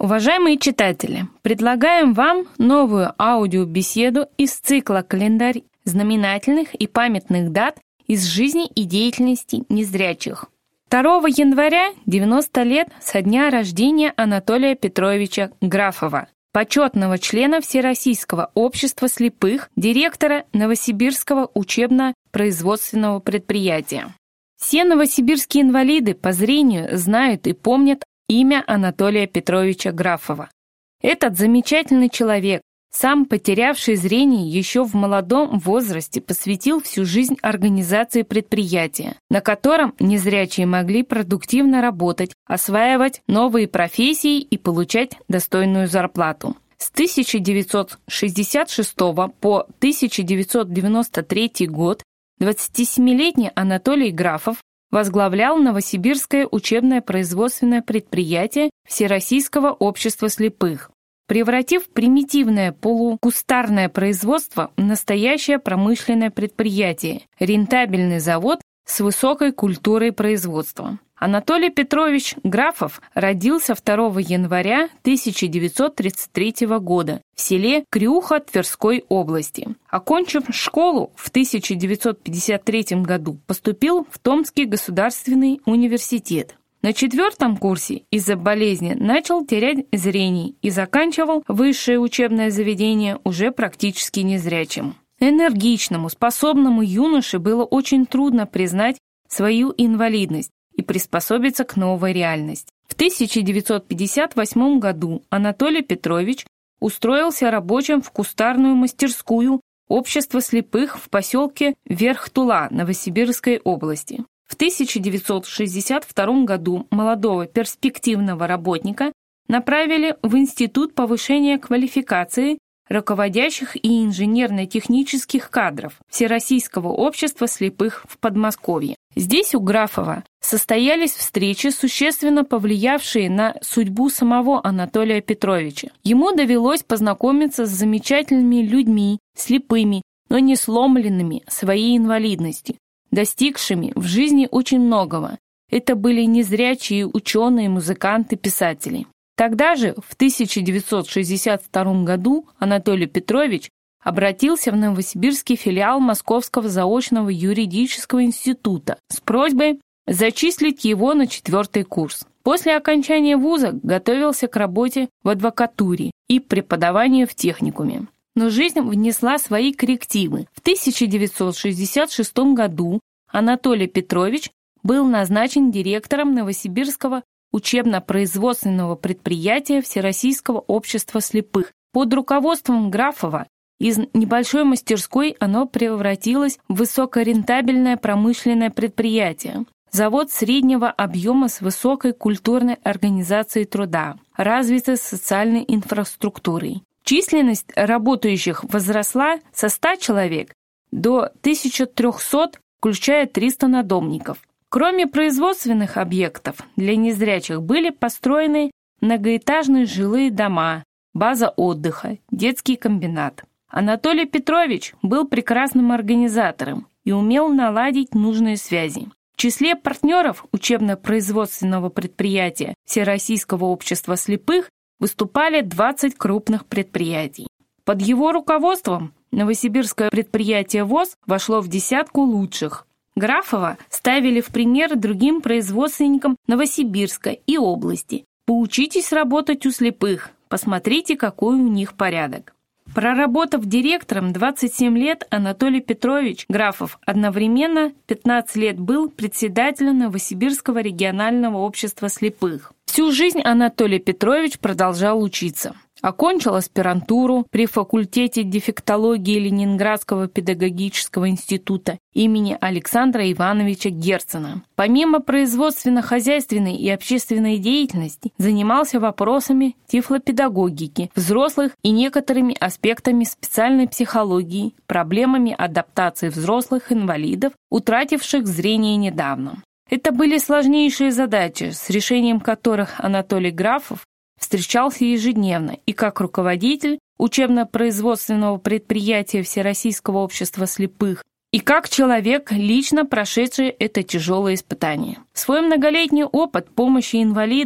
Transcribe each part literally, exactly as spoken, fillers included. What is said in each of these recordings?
Уважаемые читатели, предлагаем вам новую аудиобеседу из цикла «Календарь знаменательных и памятных дат из жизни и деятельности незрячих». второго января девяносто лет со дня рождения Анатолия Петровича Графова, почетного члена Всероссийского общества слепых, директора Новосибирского учебно-производственного предприятия. Все новосибирские инвалиды по зрению знают и помнят имя Анатолия Петровича Графова. Этот замечательный человек, сам потерявший зрение еще в молодом возрасте, посвятил всю жизнь организации предприятия, на котором незрячие могли продуктивно работать, осваивать новые профессии и получать достойную зарплату. С тысяча девятьсот шестьдесят шестого по тысяча девятьсот девяносто третий год двадцатисемилетний Анатолий Графов возглавлял Новосибирское учебно-производственное предприятие Всероссийского общества слепых, превратив примитивное полукустарное производство в настоящее промышленное предприятие, рентабельный завод с высокой культурой производства. Анатолий Петрович Графов родился второго января тысяча девятьсот тридцать третьего года в селе Крюха Тверской области. Окончив школу в тысяча девятьсот пятьдесят третьем году, поступил в Томский государственный университет. На четвертом курсе из-за болезни начал терять зрение и заканчивал высшее учебное заведение уже практически незрячим. Энергичному, способному юноше было очень трудно признать свою инвалидность и приспособиться к новой реальности. В тысяча девятьсот пятьдесят восьмом году Анатолий Петрович устроился рабочим в кустарную мастерскую общества слепых в поселке Верхтула Новосибирской области. В тысяча девятьсот шестьдесят втором году молодого перспективного работника направили в Институт повышения квалификации руководящих и инженерно-технических кадров Всероссийского общества слепых в Подмосковье. Здесь у Графова состоялись встречи, существенно повлиявшие на судьбу самого Анатолия Петровича. Ему довелось познакомиться с замечательными людьми, слепыми, но не сломленными своей инвалидностью, достигшими в жизни очень многого. Это были незрячие ученые, музыканты, писатели. Тогда же, в тысяча девятьсот шестьдесят втором году, Анатолий Петрович обратился в новосибирский филиал Московского заочного юридического института с просьбой зачислить его на четвертый курс. После окончания вуза готовился к работе в адвокатуре и преподаванию в техникуме. Но жизнь внесла свои коррективы. В тысяча девятьсот шестьдесят шестом году Анатолий Петрович был назначен директором Новосибирского учебно-производственного предприятия Всероссийского общества слепых. Под руководством Графова из небольшой мастерской оно превратилось в высокорентабельное промышленное предприятие. Завод среднего объема с высокой культурной организацией труда, развитой социальной инфраструктурой. Численность работающих возросла со ста человек до тысячи трёхсот, включая триста надомников. Кроме производственных объектов, для незрячих были построены многоэтажные жилые дома, база отдыха, детский комбинат. Анатолий Петрович был прекрасным организатором и умел наладить нужные связи. В числе партнеров учебно-производственного предприятия Всероссийского общества слепых выступали двадцать крупных предприятий. Под его руководством новосибирское предприятие ВОЗ вошло в десятку лучших. Графова ставили в пример другим производственникам Новосибирска и области. Поучитесь работать у слепых, посмотрите, какой у них порядок. Проработав директором двадцать семь лет, Анатолий Петрович Графов одновременно пятнадцать лет был председателем Новосибирского регионального общества слепых. Всю жизнь Анатолий Петрович продолжал учиться. Окончил аспирантуру при факультете дефектологии Ленинградского педагогического института имени Александра Ивановича Герцена. Помимо производственно-хозяйственной и общественной деятельности, занимался вопросами тифлопедагогики взрослых и некоторыми аспектами специальной психологии, проблемами адаптации взрослых инвалидов, утративших зрение недавно. Это были сложнейшие задачи, с решением которых Анатолий Графов встречался ежедневно и как руководитель учебно-производственного предприятия Всероссийского общества слепых, и как человек, лично прошедший это тяжелое испытание. Свой многолетний опыт помощи инвалидам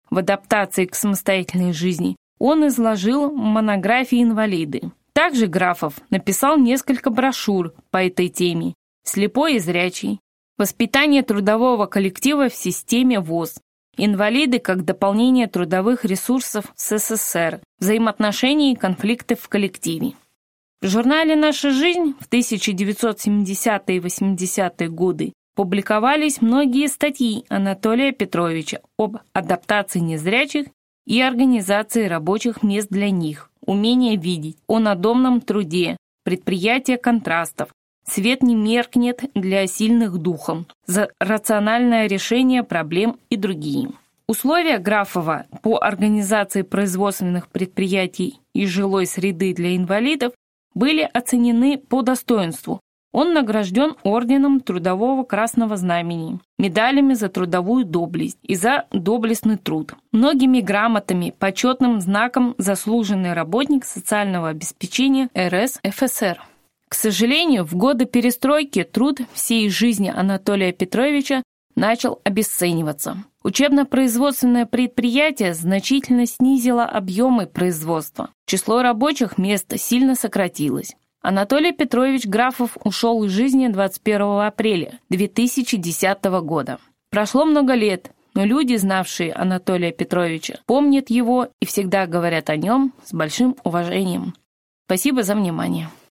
в адаптации к самостоятельной жизни, он изложил в монографии «Инвалиды». Также Графов написал несколько брошюр по этой теме «Слепой и зрячий», «Воспитание трудового коллектива в системе ВОЗ», «Инвалиды как дополнение трудовых ресурсов СССР», «Взаимоотношения и конфликты в коллективе». В журнале «Наша жизнь» в тысяча девятьсот семидесятые и восьмидесятые годы публиковались многие статьи Анатолия Петровича об адаптации незрячих и организации рабочих мест для них, умение видеть, о надомном труде, предприятие контрастов, свет не меркнет для сильных духом, за рациональное решение проблем и другие. Условия Графова по организации производственных предприятий и жилой среды для инвалидов были оценены по достоинству. Он награжден орденом Трудового Красного Знамени, медалями за трудовую доблесть и за доблестный труд, многими грамотами, почетным знаком «Заслуженный работник социального обеспечения эр эс эф эс эр». К сожалению, в годы перестройки труд всей жизни Анатолия Петровича начал обесцениваться. Учебно-производственное предприятие значительно снизило объемы производства. Число рабочих мест сильно сократилось. Анатолий Петрович Графов ушел из жизни двадцать первого апреля две тысячи десятого года. Прошло много лет, но люди, знавшие Анатолия Петровича, помнят его и всегда говорят о нем с большим уважением. Спасибо за внимание.